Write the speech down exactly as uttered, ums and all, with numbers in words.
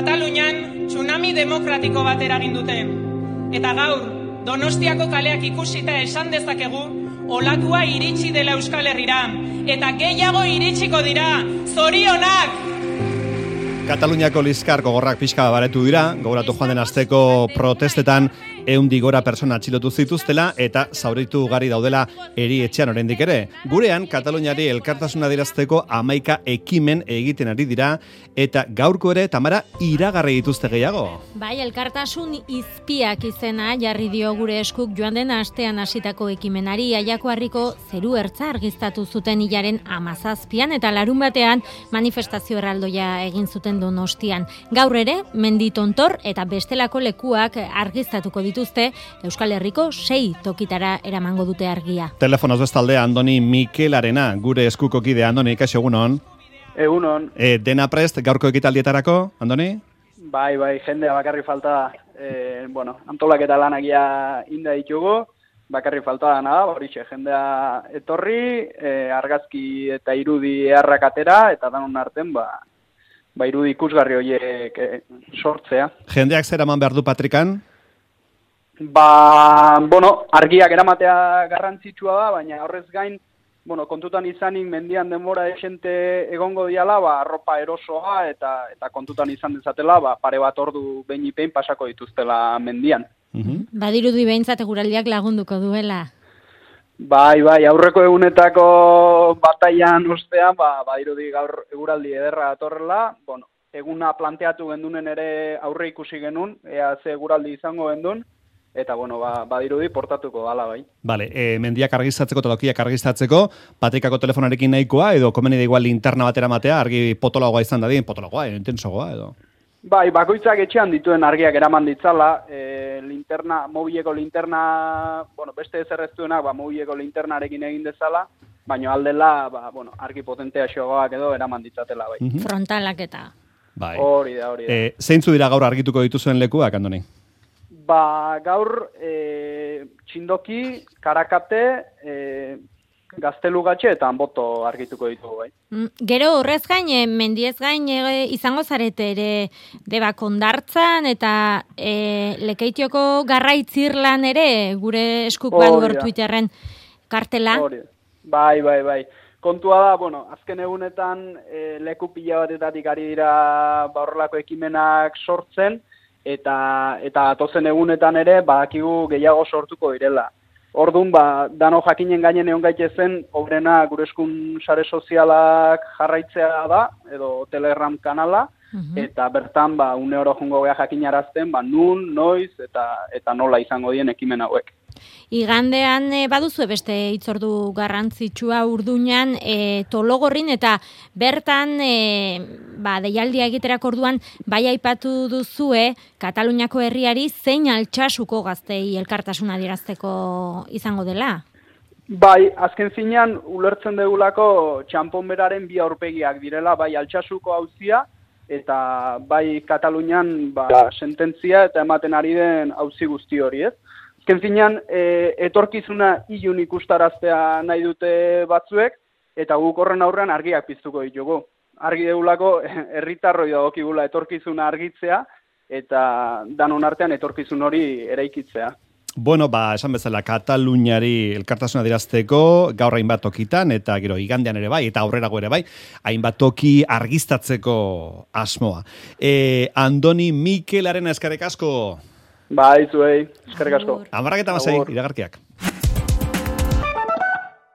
Katalunian tsunami demokratiko bat eragin dute. Eta gaur, Donostiako kaleak ikusita esan dezakegu, olatua iritsi dela Euskal Herrira. Eta gehiago iritsiko dira, zorionak! Kataluniako liskar gogorrak pixka baretu dira, gogoratu joan den asteko protestetan ehundik gora pertsona atxilotu zituztela eta zauritu ugari daudela erietxean oraindik ere. Gurean, Kataluniari elkartasuna adierazteko hamaika ekimen egiten ari dira eta gaurko ere, Tamara, iragarri dituzte gehiago. Bai, elkartasun izpiak izena jarri dio gure eskuk joan den astean hasitako ekimenari. Aiako Harriko zeru ertza argiztatu zuten hilaren hamazazpian eta larun batean manifestazio erraldoia egin zuten Donostian. Gaur ere, Mendi Tontor eta bestelako lekuak argiztatuko dituzte, Euskal Herriko sei tokitara eramango dute argia. Telefonoz bestalde Andoni Mikelarena, gure eskuko kide. Andoni, kaixo, egunon. Egunon. E, dena prest gaurko ekitaldietarako, Andoni? Bai, bai, jendea bakarri falta, e, bueno, antolaketa lanagia inda ditugu, bakarri falta da nada, horixe, jendea etorri, e, argazki eta irudi eharrak atera, eta danon arten, ba, ba irudi ikusgarri horiek e, sortzea. Jendeak zer eman behar du patrikan? Ba, bueno, argiak eramatea garrantzitsua da, baina horrez gain, bueno, kontutan izanik mendian denbora esente egongo diala, ba, arropa erosoa eta eta kontutan izan dezatela, ba, pare bat ordu behin ipein pasako dituztela mendian. Uh-huh. Badirudi behintzat eguraldiak lagunduko duela. Bai, bai, aurreko egunetako bataian ostean, ba, badirudi gaur eguraldi ederra datorrela, bueno, eguna planteatu gendunen ere aurre ikusi genuen, ea ze eguraldi izango gendun, eta, bueno, ba, badirudi portatuko gala, bai. Vale, e, mendiak argiztatzeko, tokiak argiztatzeko, patrikako telefonarekin nahikoa, edo komeni da igual linterna batera matea, argi potologoa izan dadien, potologoa, edo intensogoa, edo? Bai, bakoitzak etxean dituen argiak eraman ditzala, e, linterna, mobileko linterna, bueno, beste ezerreztuenak, ba, mobileko linternarekin egin dezala, baina aldela, ba, bueno, argi potentea xogoak edo eraman ditzatela, bai. Uh-huh. Frontalak eta. Bai. Hori da, hori da. E, zeintzu dira gaur argituko dituzuen lekuak, Andoni? Ba, gaur, e, txindoki, karakate, e, Gaztelugatxe eta Anboto argituko ditugu, bai. Gero horrez gain, e, mendiez gain e, izango zarete ere deba kondartzan eta e, Lekeitioko garraitzirlan ere gure eskuk badu hor Twitterren kartela. Hori. Bai, bai, bai. Kontua da, bueno, azken egunetan e, leku pila batetatik ari dira ba, horrelako ekimenak sortzen eta eta atozen egunetan ere badakigu gehiago sortuko direla. Orduan, ba, dano jakinen gainen egon gaitezen, obrena gure eskun sare sozialak jarraitzea da, edo Telegram kanala, uh-huh. Eta bertan, ba, une oro jungo gea jakinarazten, ba, nun, noiz, eta eta nola izango dien ekimen hauek. Igandean e, baduzu beste hitzordu garrantzitsua Urduñan e, Tologorrin eta bertan e, ba, deialdia egiterak orduan bai aipatu duzue Kataluniako herriari zein Altsasuko gaztei elkartasuna adierazteko izango dela? Bai, azken zinean ulertzen degulako txanponberaren bi aurpegiak direla, bai Altsasuko auzia eta bai Katalunian ba, sententzia eta ematen ari den auzi guzti hori, ez? Azken zinean, e, etorkizuna ilun ikustaraztea nahi dute batzuek, eta guk horren aurrean argiak piztuko ditugu. Argi degulako, herritarroi dagokigula etorkizuna argitzea, eta danon artean etorkizun hori eraikitzea. Bueno, ba, esan bezala, Kataluniari elkartasuna dirazteko, gaur hainbat tokitan, eta gero igandean ere bai, eta aurrerago ere bai, hainbat toki argiztatzeko asmoa. E, Andoni Mikelaren eskerrik asko. Bai, zuei, eskerrik asko. Hamarrak eta masei, iragarkiak.